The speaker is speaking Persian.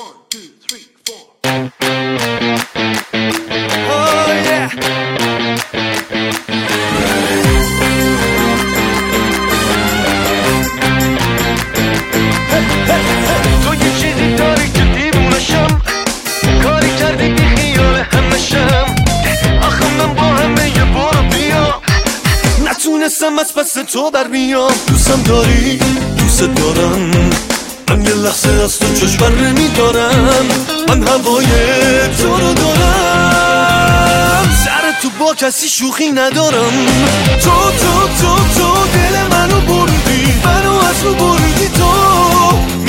نتونستم از پس تو برمیام. دوستم داری، دوست دارم، من یه لحظه از تو چشم بر نمیدارم. من هوای تو رو دارم، سر تو با کسی شوخی ندارم. تو دل منو بردی، منو از تو بردی. تو